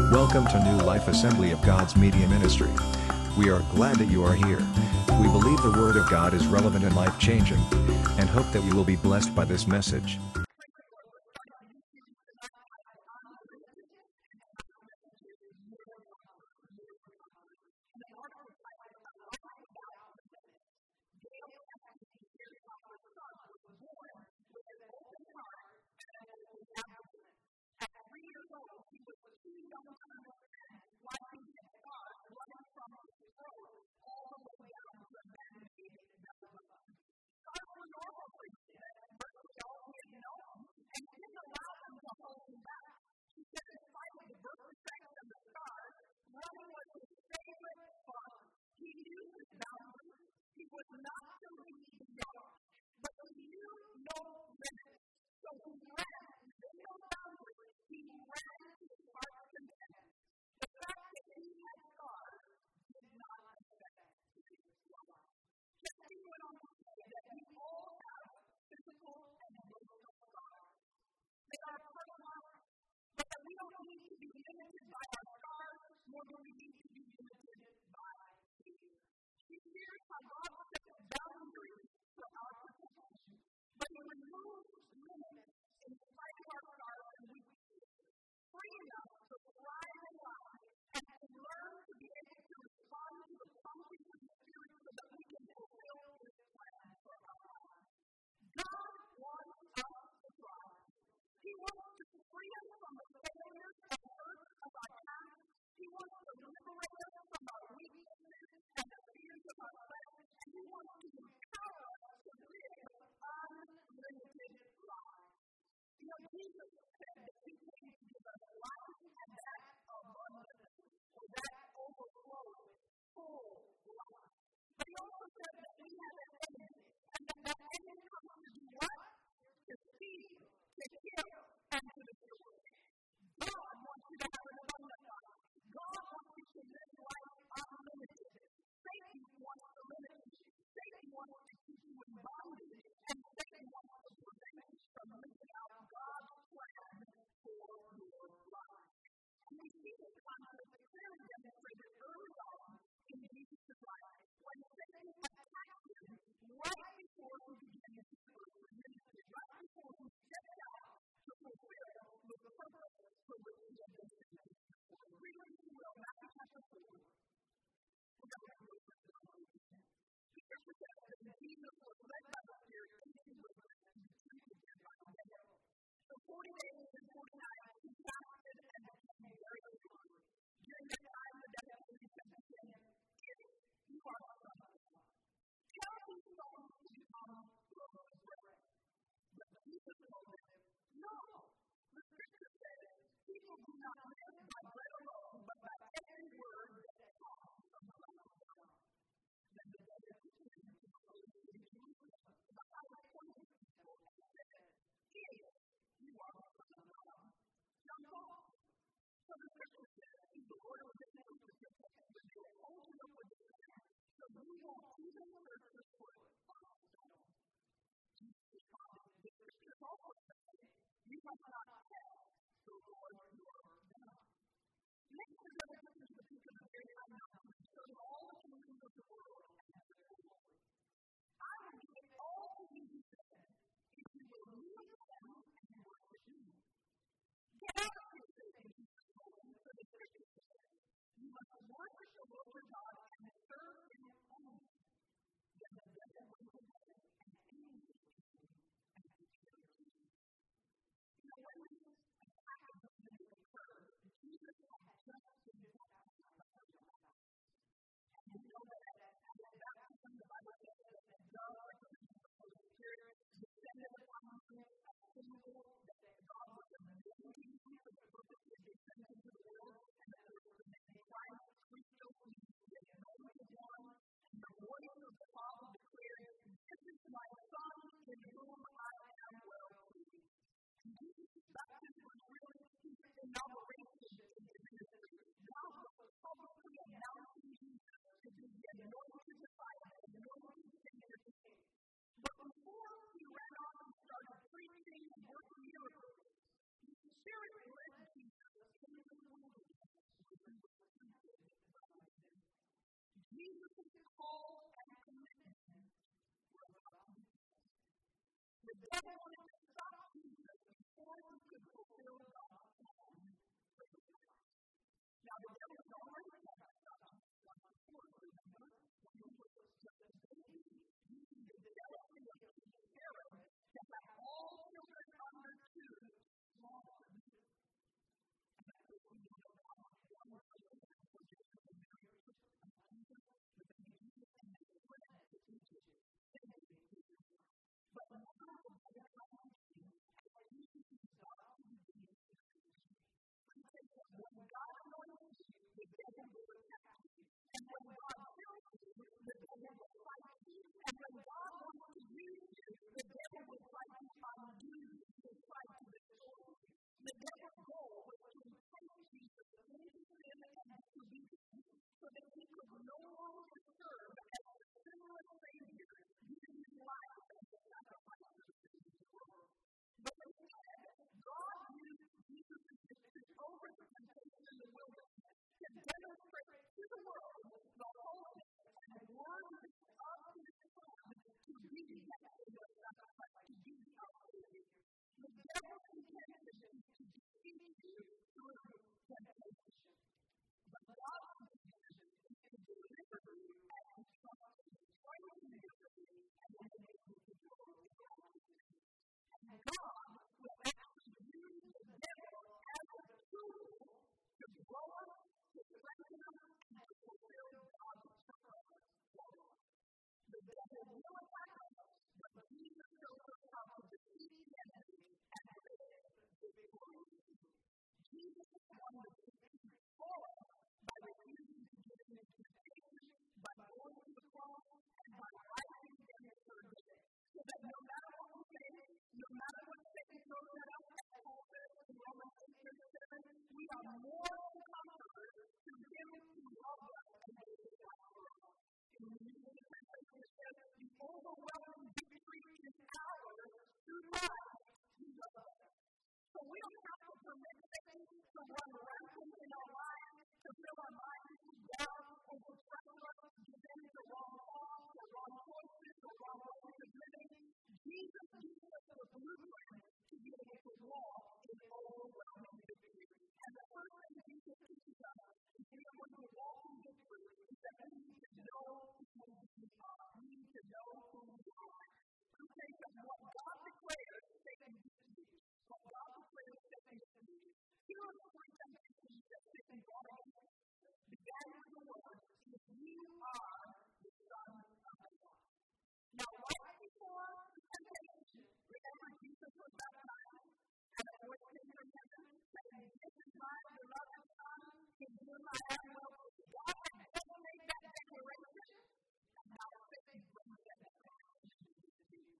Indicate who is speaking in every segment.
Speaker 1: Welcome to New Life Assembly of God's Media Ministry. We are glad that you are here. We believe the Word of God is relevant and life-changing, and hope that you will be blessed by this message.
Speaker 2: The devil wanted to stop Jesus before he could fulfill God's plan for his life. Now, the devil had already tried to stop Jesus once before, remember? When he was just a baby, using the jealousy of King Herod to have all children under 2 slaughtered. And of course, we know how one was for Joseph and Mary took Jesus, the baby Jesus, and they fled to Egypt. But now the devil comes to him as Jesus is about to begin his ministry. He says that when God anoints you, the devil will attack you. And when God fills you, the devil will fight you. And when God wants to use you, the devil will try to undo you, will try to destroy you. The devil's goal was to entice Jesus into sin and to be so that he could no longer serve as the sinless Savior, giving his life as a sacrifice for the sins of the world. But instead, God used Jesus' victory over the temptation in the wilderness to demonstrate to the world the holiness and worthiness of his Son to be that sinless sacrifice, to be our Savior. The devil's intention is to defeat you through temptation. But God's intention is to deliver you as he trusts you, strengthen you, and enable you to grow in righteousness. And God will actually use the devil as a tool to grow us, to strengthen us, and to fulfill God's purpose for us. The devil will attack us, but Jesus shows us how to defeat the enemy and live victoriously. Jesus won the victory for us by refusing to give in to temptation, by going to the cross, and by rising again the third day. So that no matter what we face, no matter what Satan throws at us, as Paul says in Romans 8:7, we are more than conquerors through him who loves us and gave his life for us. In the New Translation, it says, the overwhelming victory is ours through Christ who loves us. So we don't have to permit Satan to run rampant in our lives, to fill our minds with doubt, overthrow us, give in to wrong thoughts, or wrong choices, or wrong ways of living. Jesus gives us the blueprint to be able to walk in overwhelming victory. And the first thing Jesus teaches us to be able to walk in victory is that we need to know who we are. We need to know who we are. We think that what God declares, Satan disagrees. What God declares, Satan disagrees. Here are the 3 temptations that Satan brought against us. Began with the words, if you are the Son of God. Now, right before the temptation, remember Jesus was baptized, and a voice came from heaven saying, this is my beloved Son, in whom I am well pleased. God had just made that declaration, and now Satan brings that declaration to you.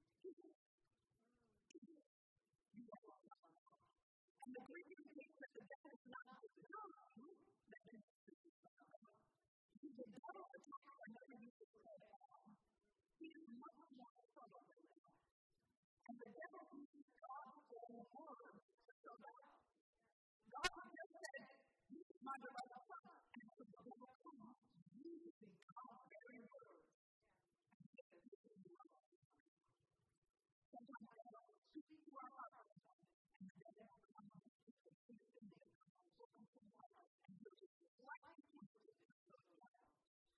Speaker 2: You are the Son of God. And the Greek indicates that the devil is not just you, that is the Son of God. The devil attacks our enemies with his head. He is much more subtle than that. And the devil uses God's own word to show that out. God just said, this is my beloved Son, and so the devil comes using God's very words and says, this is my beloved Son. Sometimes the devil will speak to our hearts, and the devil comes to speak to things that come spoken from our heart, and he'll just slightly twist it and throw it out.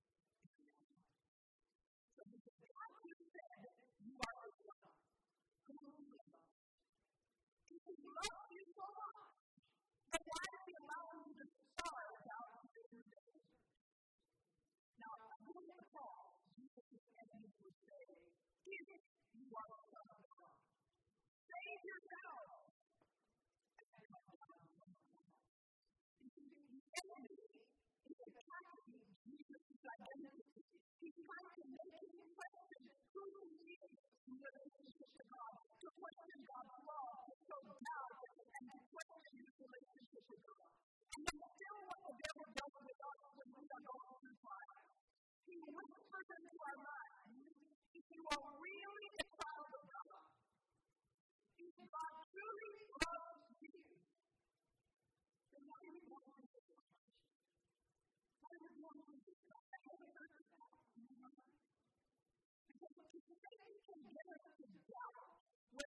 Speaker 2: So because God just said, you are the Son, who will you love? If he loves you so much, then why does he allow you to starve out of your day? Now, according to Paul, Jesus' enemies would say, if you are the Son of God, save yourself. The enemy is attacking Jesus' identity. He's trying to make him question who he is in relationship to God, to question God's law, to show doubt, and to question his relationship with God. And that's still what the devil does with us when we are going through trials. He whispers into our minds, if you are really a child of God, if God truly loves you, then why do you want to do this? Why do you want to do this? I haven't heard of that. Because Satan can get us to doubt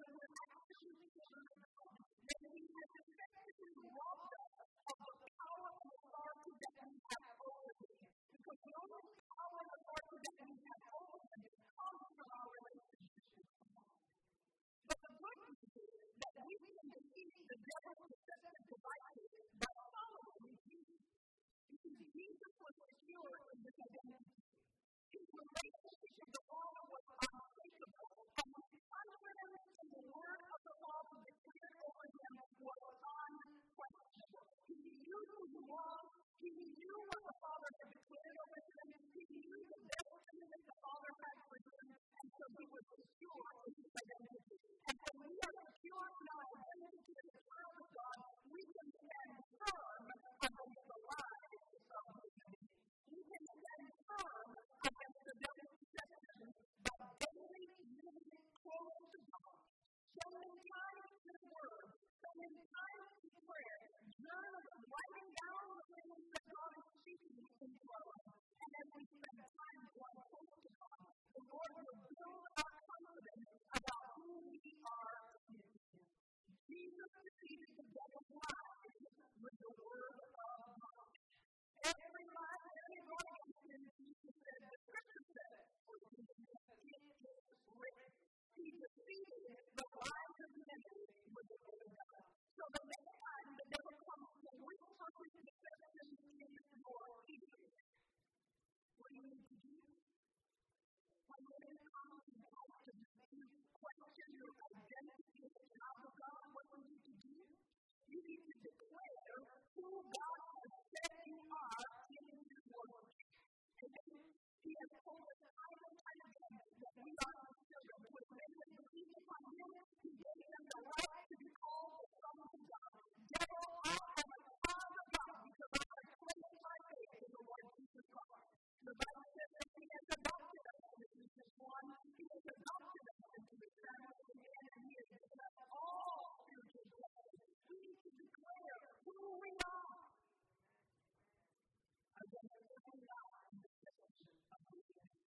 Speaker 2: children of God, that He has effectively robbed us of the power and authority that we have over Him. Because the only power and authority that we have over Him comes from our relationship with God. But the good news is that we can defeat the devil's deceptive devices by following Jesus. Because Jesus was secure in His identity. His relationship with the Father was unshakable, and His confidence in the word of the Father declared over Him was unquestionable. He knew who He was. He knew what the Father had declared over Him. He knew the destiny that the Father had for Him, and so He was secure in His identity. And when we are secure in our identity as a child of God, we can stand firm against the lies of the enemy. We can stand firm against the devil's deception by daily living close to God, spending time in His Word, spending time in prayer, journaling, writing down the things that God is speaking into our life. And as we spend time drawing close to God, the Lord will build our confidence about who we are in Him. Jesus defeated the devil's lies with the word of God. Every lie that he brought against Him, Jesus said, the Scripture said, or Jesus said, it is written. He defeated the lies of the enemy with the word of God. So the next time the devil comes to whisper his deception in your ear, what do you need to do? When the enemy comes and tries to make you question your identity as a child of God, what do you need to do? You need to declare who God has said you are in His Word. And He has told us time and time again that we are His children. When men have believed upon Him, He gave them the right to be called the sons of God. Devil, I am a child of God because I have placed my faith in the Lord Jesus Christ. The Bible says that He has adopted us in Ephesians 1. He has adopted us into the family of man, and He has given us all spiritual blessings. We need to declare who we are against every lie and deception of the enemy.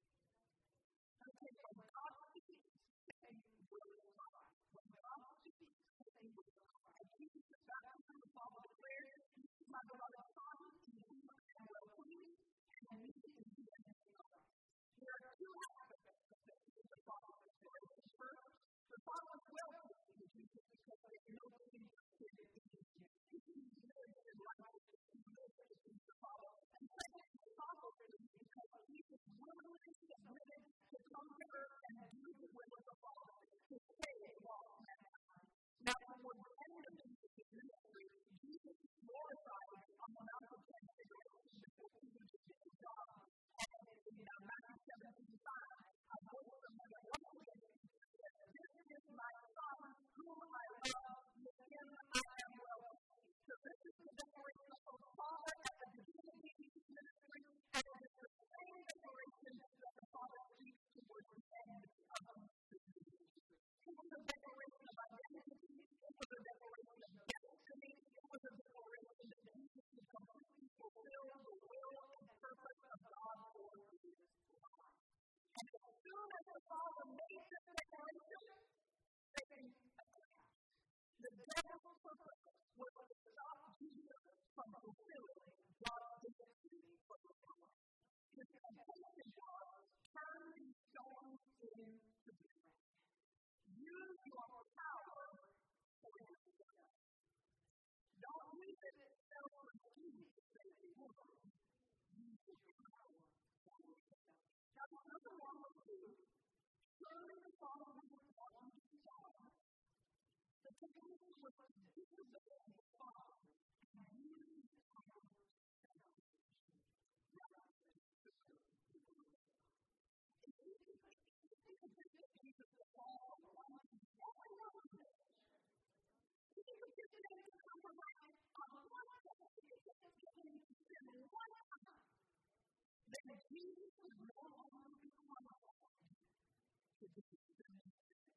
Speaker 2: Okay, when God speaks, Satan will cry. When God speaks, Satan will cry. And Jesus is baptized in the Father declared, "This is my beloved Son, in whom I am well pleased," and immediately He began to cry. There are two aspects of this in the Father's declaration. First, the Father is well pleased with Jesus because there is no sin in Him. He lives His life. He lives as the Father. And second, the Father is because Jesus willingly submitted to come to earth and do the will of the Father, to save all mankind. Now, toward the end of Jesus' ministry, Jesus is glorified on the Mount of Transfiguration before He was with God. And in Matthew 17:5, a voice from heaven once again said, "This is my Son, whom I love, with Him I am well pleased." So this is the declaration of the Father at the beginning of Jesus' ministry, and it is the same declaration that the Father speaks towards the end of Jesus' ministry. It was a declaration of identity. It was a declaration of destiny. It was a declaration that Jesus would completely fulfill the will and purpose of God for His life. And as soon as the Father made this declaration, Satan attacked. The devil's purpose was to stop Jesus from fulfilling God's destiny for His life. His temptation was, turn these stones into bread. Use your power for yourself. Don't use it self-esteem to say the word. Use your power for yourself. Now, there's nothing wrong with you. Surely the Father would want you to follow. The temptation was to disobey the Father and use His power for self-esteem rather than to serve the will of God. If you think that Jesus the Father wants you to follow Him, if you think that He can compromise on one thing, if you think that He can spend one time, then Jesus is no longer qualified to be the Son.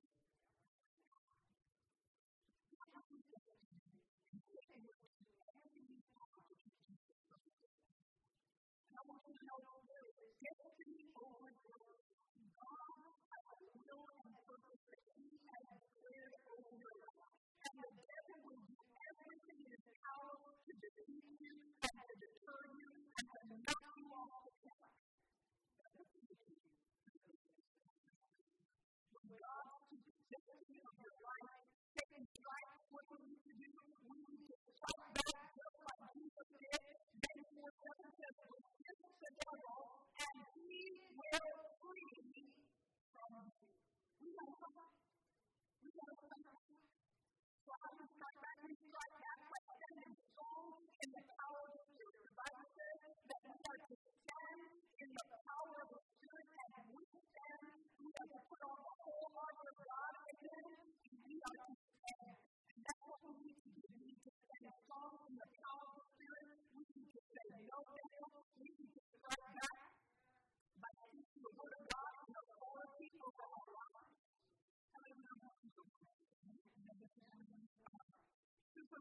Speaker 2: And I want you to know there is destiny over your life. God has a will and purpose that He has declared over your life.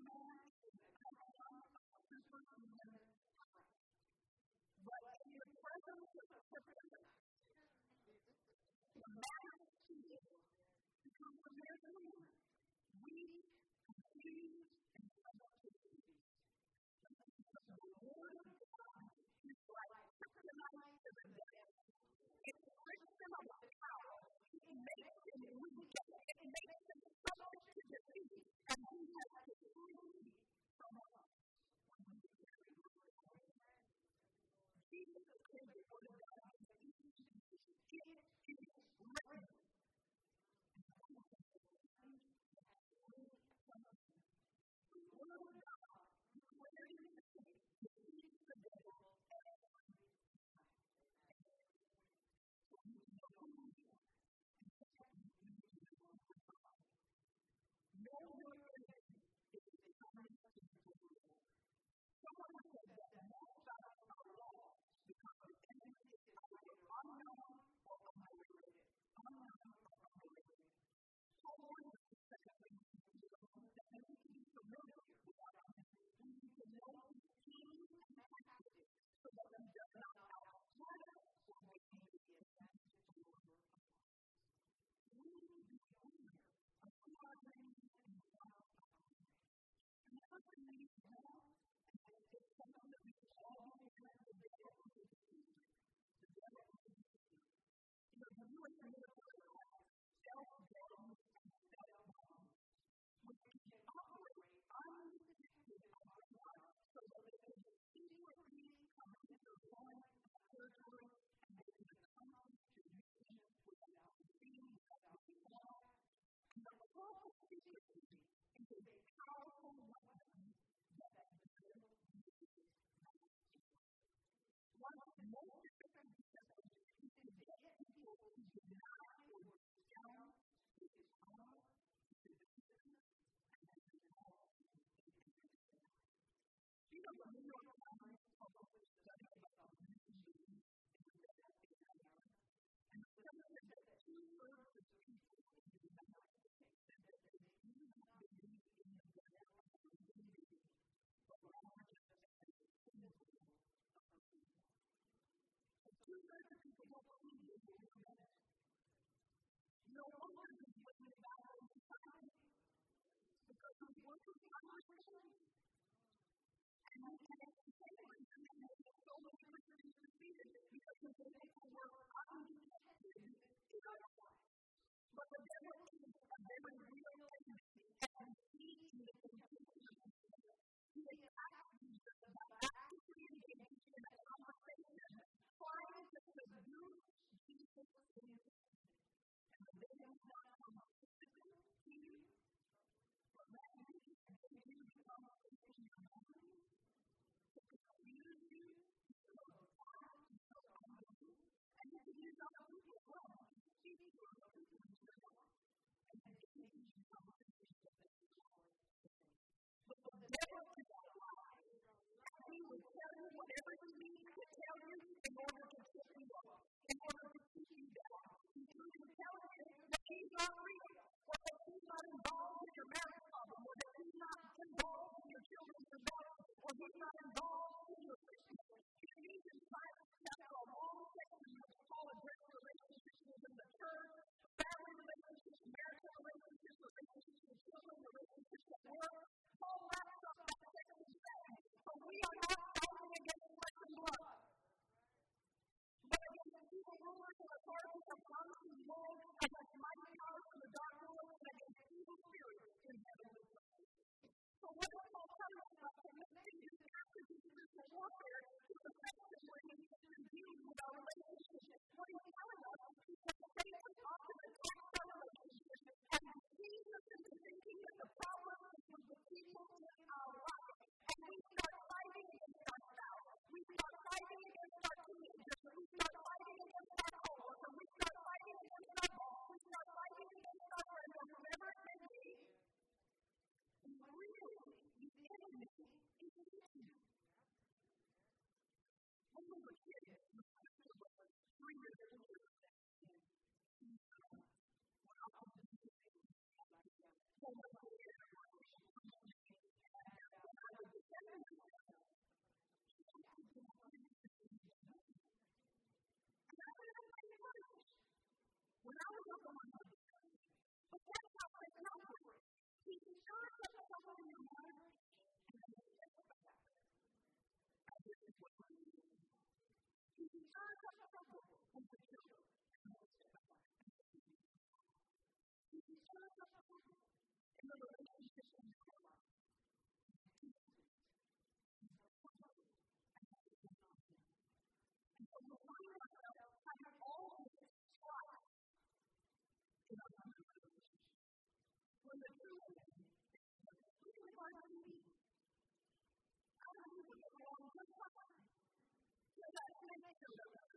Speaker 2: Superman is an icon of superhuman strength. But in the presence of kryptonite, the majesty becomes American woman, weak, confused, and substituted. The word of God is like kryptonite to the devil. It strips him of the power. It makes him weak. It makes him subject to defeat. And he has to flee from us. Jesus said the word of God is easy. It is written. The word of God declares defeats the devil every time. So you can know who you are. Know your enemy is determined to be fulfilled. Someone said that most battles are lost because the enemy is either unknown or underrated. Unknown or underrated. Paul warns us in 2 Timothy 2:11 that we need to be familiar with our enemy. We need to know his schemes and tactics so that he does not outsmart us or gain the advantage over us. We need to be aware of who our enemy is and what our enemy is. And the first thing we need to know, and it's something that we should all understand, the devil is a deceiver. The devil is a deceiver. You know, the U.S. military has self-guns and self-bombs, which can operate undetected on the radar so that they can secretly come into foreign territory and they can accomplish their mission without being lost. And the purpose of secrecy is a powerful weapon that the devil uses. One of the most effective weapons is to get people to deny or discount his power, his existence, and his cause. You know, the New York Times published a study about the missions of youth in America. And the study said that 2/3 of the people in the United States said that they do not believe in the death of a living being, but rather just as a symbol of a people. And 2/3 of people don't believe in the death. No wonder he's winning the battle in society, because he's working conversation. And we can't say anything that so many Christians defeated because the people were undetected in other lives. But the devil is a very real enemy, and he is the temptation of the devil. He attacks Jesus by actively engaging in a conversation, trying to seduce Jesus in his sin. And the devil is not from a physical healing, but that he can use the conversation in your mind to confuse you, to show harm, to show unbelief, and you can use other people as well to speak to other people in your life. And then engage in conversations that they destroy the faith. But the devil is a lie. And he will tell you whatever he needs to tell you in order to trip you up, in order to keep you down. He will tell you that he's not real, or that he's not involved in your marriage problem, or that he's not involved in your children's development, or he's not involved in your relationship. Ephesians 5 chapter a long section which Paul addressed relationships within the church, family relationships, marital relationships, relationships with children, relationships at work. Paul wraps up that section saying, "For we are not fighting against flesh and blood, but against evil rulers and authorities of promising world, against mighty powers of the dark world, and against evil spirits in heavenly places." So what does Paul tell us about connecting his active spiritual warfare to the section where he deals with our relationships? What he's telling us is that Satan often attacks our relationships and deceives us into thinking that the problem is with the people in our life. And we start fighting against our spouse. We start fighting against our teenagers. We start fighting against our coworkers. We start fighting against our boss. We start fighting against our friends, or whoever it may be. And really, the enemy is you. the one who but that's how they operate. He stirs up trouble in your marriage, and then he sets it back. And this is what he does. He stirs up trouble in the children, and then he sets it back. He stirs up trouble in the relationships in your life. And so we find ourselves having all this strife in our relationships. When the truth is, we can find our need. I don't know what we're wrong just fine. So that's makes us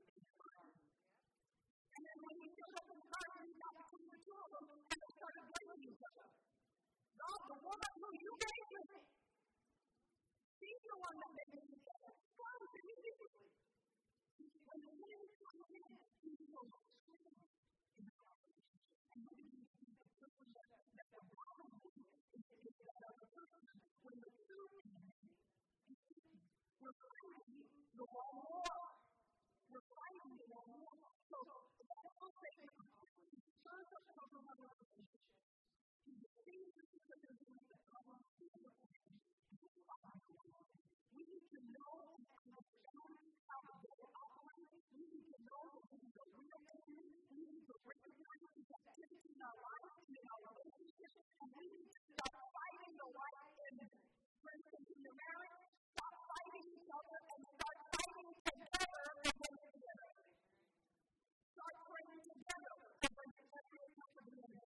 Speaker 2: and then when we feel up in the car, we got between the two of them, and they started blaming each other. God, the woman who you gave to me, she's the one that made me say, God, can you do this? When the enemy comes in, he's so strong in the relationship. And we can see the person that the problem is that other person, when the true enemy is speaking, we're fighting the wrong war. We're fighting the wrong war. So that whole thing turns us from our relationship. He sees the situation that comes to the we need to know and understand how they operate. We need to know who the real enemy is. We need to recognize his activity in our lives and in our relationships. And we need to start fighting the right enemy. For instance, in your marriage, stop fighting each other and start fighting together against the enemy. Start praying together against every attack of the enemy.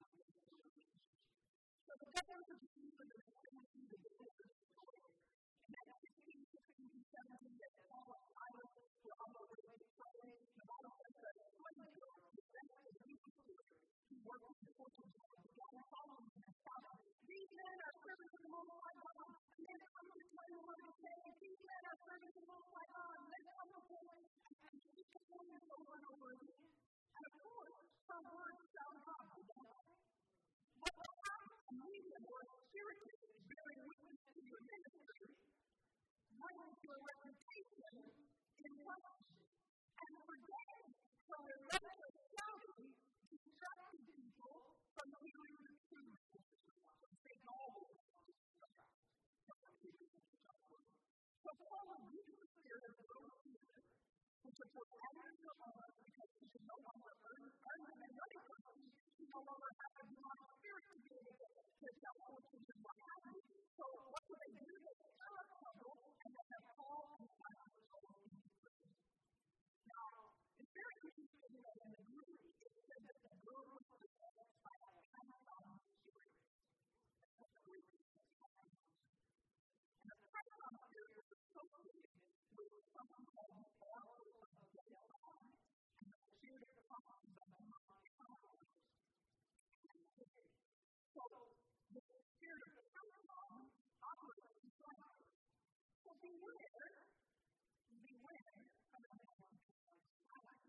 Speaker 2: So the difference between the enemy and the enemy. And that's 16, 16, 17, that all of idols were on the way to pray. The Bible says that when the Lord presented the people to work with the fortunes of God, God followed them and shouted, these men are servants of the Most High God. And then come to tell you what I'm saying. These men are servants of the Most High God. And then come before me and keep performing this over and over again. And of course, some words sound godly, don't they? But what happens when we were spiritually bearing witness to your ministry, bringing your reputation in question, and forgetting from the rest of shouting, distracting people from hearing the truth. Satan always wants to distract. So Paul rebukes the spirit of those people, which are so angry with us because we should no longer earn them and money from them. We no longer have a demonic spirit to be able to tell fortunes and what have you. So what do? They stir up trouble, and then they fall and find themselves in prison. Now, it's very interesting that in the Greek, it said that the girl was possessed by a Python spirit. That's what the Greek says, Python. And the Python spirit is associated with something called the oracle of Delphi, and the spirit of prophecy of the demonic powers. So, the spirit of Python operates in fire. So beware of anyone who likes fire.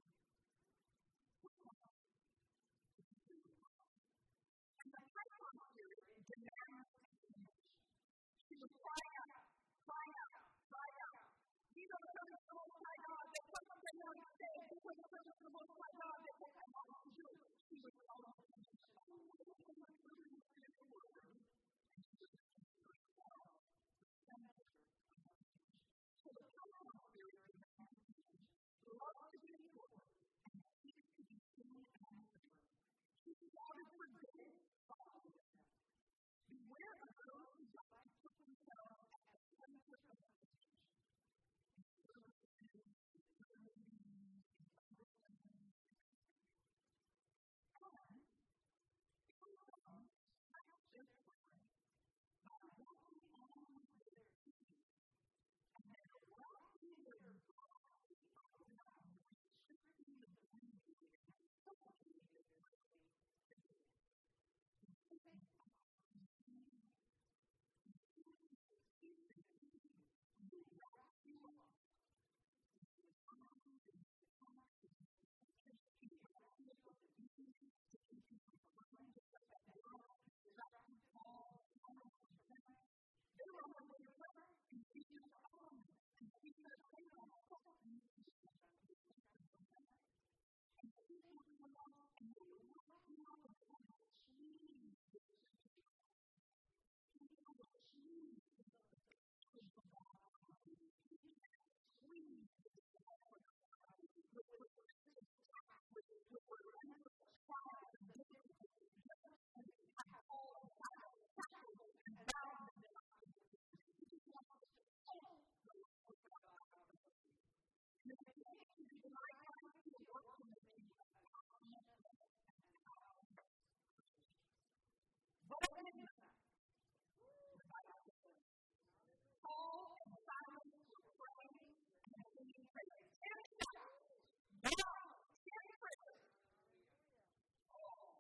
Speaker 2: And the Python spirit demands attention. She would cry out, cry out, cry out. These are the servants of the Most High God. They put something on the stage. These are the servants of the Most High God. They put that on the do. She would call them attention. So the Python spirit demands attention. Loves to be important and seeks to be seen and heard. She wanted for good, following them. Beware of those who like to put themselves at the center of the attention. trials and difficulties, just as you have all of that shackles and bound in the life. He just wants us to hold the love of God out of us. And if it takes you to my life to work in the things of passionate and power. But it is that. Paul and Silas were praying and singing praises. 10 shackles, bound, 10 prayers. Oh.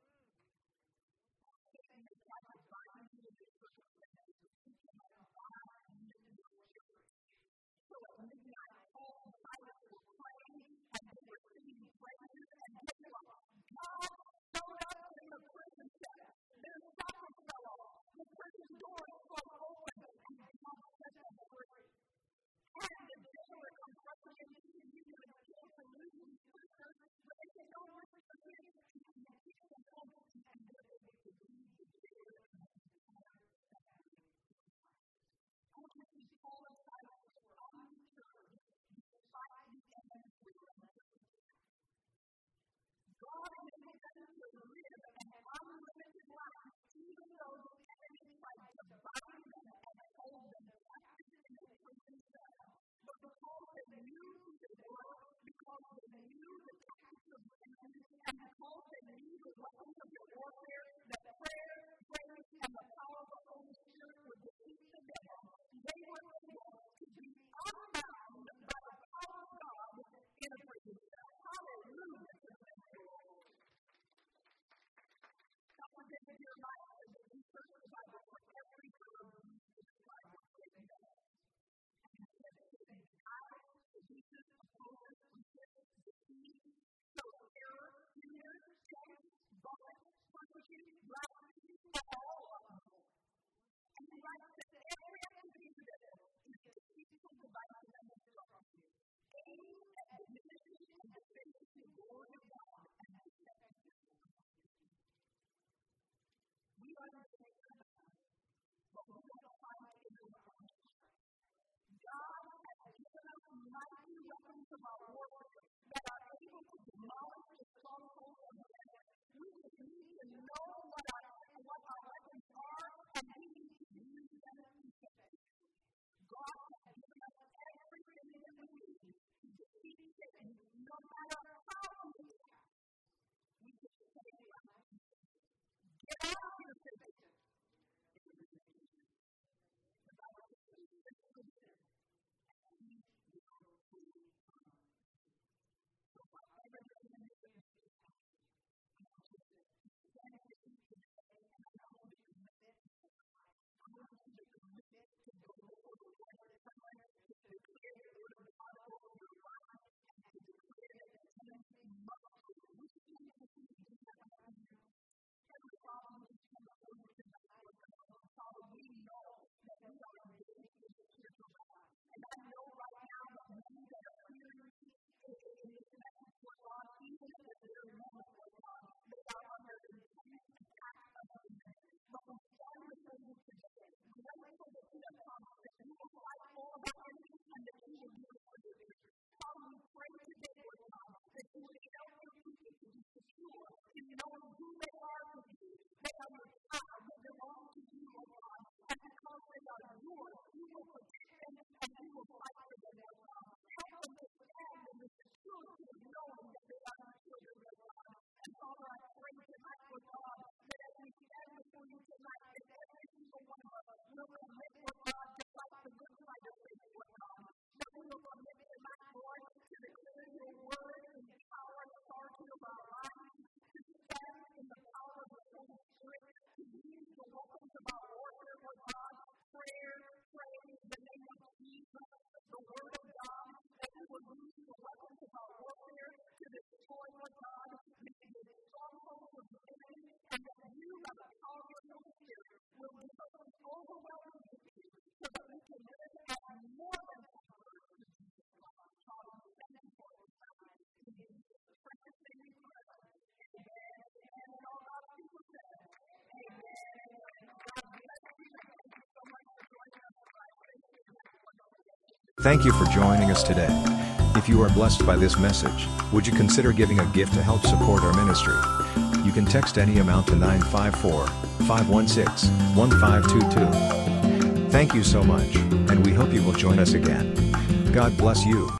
Speaker 2: Satan is trying to bind you in this circumstance. He cannot bind you in your church. So at midnight, Paul and Silas were praying and they were singing praises. And guess what? God showed up in the prison cell. Their shackles fell off. The prison doors swung open. And God set them free. And the jailer comes rushing into the union and kills and loses his prisoners. But they say, no, we're just here. And they keep them home. And they're able to leave the jailer. I want you to see Paul and Silas were undeterred despite the enemy's relentless attack. God enabled them to live an unlimited life, even though the enemy tried to bind them and hold them captive in a prison cell. But because they knew who they were, because they knew the tactics of the enemy, and because they knew the weapons of their warfare, that prayer, praise, and the power of the Holy Spirit would defeat the devil, they were able to be unbound by the power of God in a prison cell. Hallelujah. God gave your life and that you search the Bible for every verb used to describe what Satan does. And he said that Satan guides, seduces, opposes, resists, deceives, sows error, hinders, tempts, buffets, persecutes, blasphemes, and all of them. And he writes that every activity of the devil is a deceitful device and destruction, aimed at diminishing and defacing the glory of God and his effectiveness. We understand that, but we don't find it in our own strength. God has given us mighty weapons of our warfare that are able to demolish the strongholds of the enemy. We just need to know what our weapons are, and we need to use them effectively. God has given us everything that we need to defeat Satan, no matter how we attack. We just say, get out of here, Satan. The Bible says, this is sin, and we will flee from it. So whatever the enemy is, I want you to stand with me today, and I want you to commit to the life. I want you to commit to go before the Lord this time, to declare the word of God over your life, and to declare that the enemy must go. We can't do that right now. Every problem that comes before you tonight, Father, we know that we are engaged in the spiritual battle. And I know right now that many that are hearing in this message, Lord God, even at this very moment, Lord God, they are under the intense attack of the enemy. But we stand before you today, grateful that you have promised that you will fight all of our enemies and that you will do it for your victory. Father, we pray today, Lord God, that you will help your people to be secure in knowing who they are with you. They are your child, they belong to you, O God. And because they are yours, you will protect them and you will fight for them, O God. Help them to stand in the security of knowing that they are your children, O God. And Father, I pray tonight, Lord God, that as we stand before you tonight, that every single one of us will commit, Lord God, to fight the good fight of faith, Lord God. That we will commit tonight, Lord, to declare your word in the power and authority of our lives, to stand in the power of the Holy Spirit, to use the weapons of our warfare, Lord God, prayer, praise, the name of Jesus, the word of God, that we will use the weapons of our warfare to destroy, Lord God, the strongholds of the enemy, and that you, by the power of your Holy Spirit, will give us an overwhelming victory so that we can live as more than conquerors in Jesus Christ. Father, we thank you for this time. In Jesus' precious name we pray. Amen. And all God's people said, amen. God bless you. Thank you so much for joining us.
Speaker 1: Thank you for joining us today. If you are blessed by this message, would you consider giving a gift to help support our ministry? You can text any amount to 954-516-1522. Thank you so much, and we hope you will join us again. God bless you.